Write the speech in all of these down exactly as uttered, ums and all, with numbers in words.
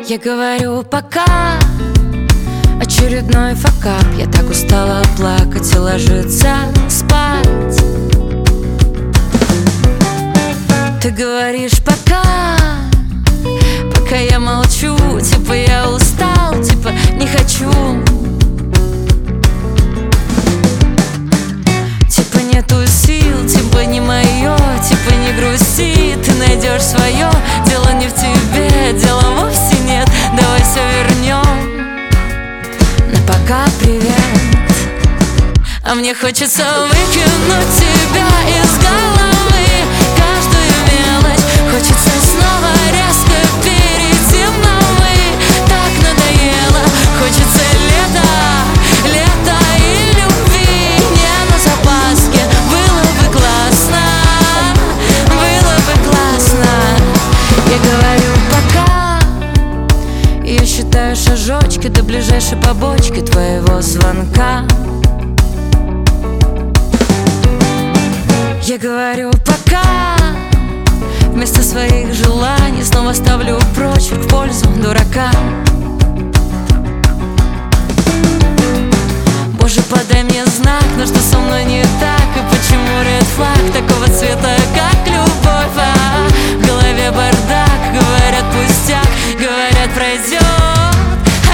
Я говорю пока, очередной факап. Я так устала плакать и ложиться спать. Ты говоришь пока, пока я молчу. Типа я устал, типа не хочу. Типа нету сил, типа не мое. Типа не грусти, ты найдешь свое. Дело не в тебе, дела вовсе нет. Давай все вернем. На пока привет. А мне хочется выкинуть тебя из головы, каждую мелочь. Хочется снова резко перейти на «вы». Так надоело. Хочется лета, лета и любви. Не на запаске. Было бы классно, было бы классно. Я говорю пока. Я считаю шажочки до ближайшей побочки твоего звонка. Я говорю пока. Вместо своих желаний снова ставлю прочь в пользу дурака. Боже, подай мне знак, но что со мной не так? И почему ред флаг такого цвета, как любовь? А в голове бардак, говорят пустяк, говорят пройдет. А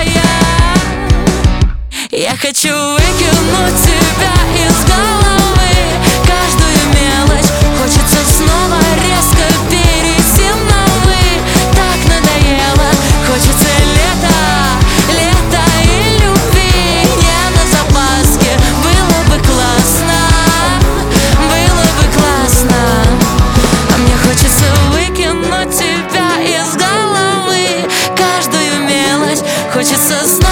я, я хочу выкинуть тебя из головы, каждую мелочь. Хочется снова резко перейти на «вы». Так надоело. Хочется лета, лета и любви. Не на запаске. Было бы классно, было бы классно. А мне хочется выкинуть тебя из головы, каждую мелочь. Хочется